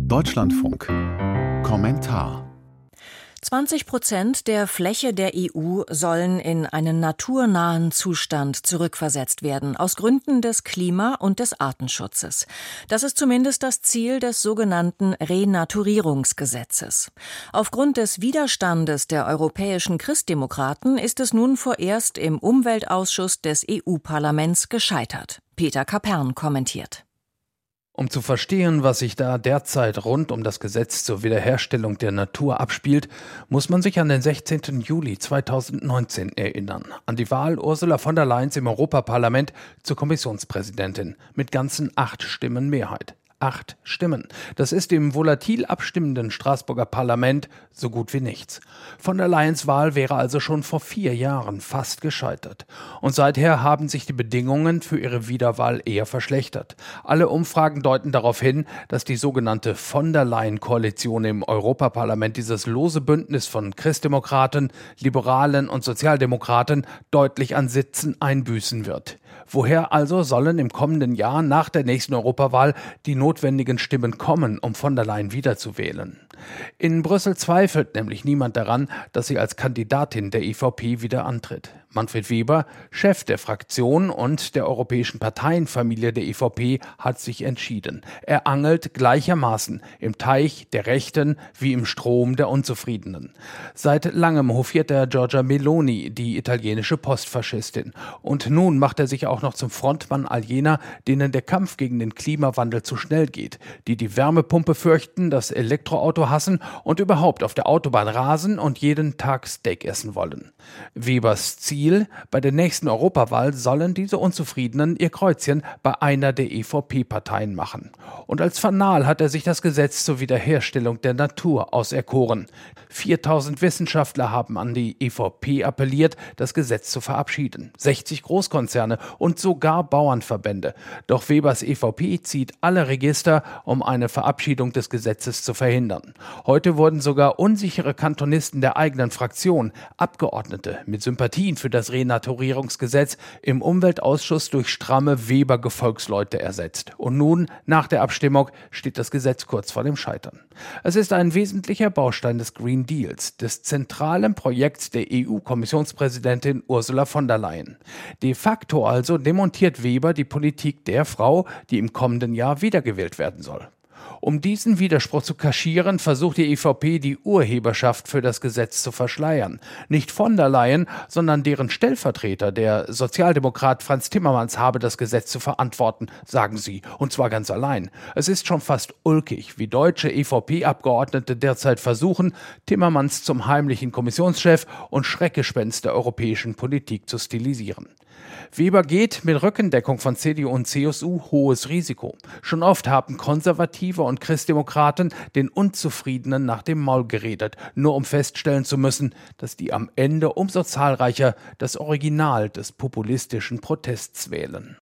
Deutschlandfunk. Kommentar: 20% der Fläche der EU sollen in einen naturnahen Zustand zurückversetzt werden, aus Gründen des Klima- und des Artenschutzes. Das ist zumindest das Ziel des sogenannten Renaturierungsgesetzes. Aufgrund des Widerstandes der europäischen Christdemokraten ist es nun vorerst im Umweltausschuss des EU-Parlaments gescheitert. Peter Kapern kommentiert. Um zu verstehen, was sich da derzeit rund um das Gesetz zur Wiederherstellung der Natur abspielt, muss man sich an den 16. Juli 2019 erinnern, an die Wahl Ursula von der Leyen im Europaparlament zur Kommissionspräsidentin mit ganzen 8 Stimmen Mehrheit. 8 Stimmen. Das ist im volatil abstimmenden Straßburger Parlament so gut wie nichts. Von der Leyens Wahl wäre also schon vor 4 Jahren fast gescheitert. Und seither haben sich die Bedingungen für ihre Wiederwahl eher verschlechtert. Alle Umfragen deuten darauf hin, dass die sogenannte von der Leyen-Koalition im Europaparlament, dieses lose Bündnis von Christdemokraten, Liberalen und Sozialdemokraten, deutlich an Sitzen einbüßen wird. Woher also sollen im kommenden Jahr nach der nächsten Europawahl die notwendigen Stimmen kommen, um von der Leyen wiederzuwählen? In Brüssel zweifelt nämlich niemand daran, dass sie als Kandidatin der EVP wieder antritt. Manfred Weber, Chef der Fraktion und der europäischen Parteienfamilie der EVP, hat sich entschieden. Er angelt gleichermaßen im Teich der Rechten wie im Strom der Unzufriedenen. Seit langem hofiert er Giorgia Meloni, die italienische Postfaschistin. Und nun macht er sich auch noch zum Frontmann all jener, denen der Kampf gegen den Klimawandel zu schnell geht, die die Wärmepumpe fürchten, das Elektroauto hassen und überhaupt auf der Autobahn rasen und jeden Tag Steak essen wollen. Webers Ziel: bei der nächsten Europawahl sollen diese Unzufriedenen ihr Kreuzchen bei einer der EVP-Parteien machen. Und als Fanal hat er sich das Gesetz zur Wiederherstellung der Natur auserkoren. 4000 Wissenschaftler haben an die EVP appelliert, das Gesetz zu verabschieden. 60 Großkonzerne und sogar Bauernverbände. Doch Webers EVP zieht alle Register, um eine Verabschiedung des Gesetzes zu verhindern. Heute wurden sogar unsichere Kantonisten der eigenen Fraktion, Abgeordnete mit Sympathien für das Renaturierungsgesetz, im Umweltausschuss durch stramme Weber-Gefolgsleute ersetzt. Und nun, nach der Abstimmung, steht das Gesetz kurz vor dem Scheitern. Es ist ein wesentlicher Baustein des Green Deals, des zentralen Projekts der EU-Kommissionspräsidentin Ursula von der Leyen. De facto also demontiert Weber die Politik der Frau, die im kommenden Jahr wiedergewählt werden soll. Um diesen Widerspruch zu kaschieren, versucht die EVP, die Urheberschaft für das Gesetz zu verschleiern. Nicht von der Leyen, sondern deren Stellvertreter, der Sozialdemokrat Frans Timmermans, habe das Gesetz zu verantworten, sagen sie, und zwar ganz allein. Es ist schon fast ulkig, wie deutsche EVP-Abgeordnete derzeit versuchen, Timmermans zum heimlichen Kommissionschef und Schreckgespenst der europäischen Politik zu stilisieren. Weber geht mit Rückendeckung von CDU und CSU hohes Risiko. Schon oft haben Konservative und Christdemokraten den Unzufriedenen nach dem Maul geredet, nur um feststellen zu müssen, dass die am Ende umso zahlreicher das Original des populistischen Protests wählen.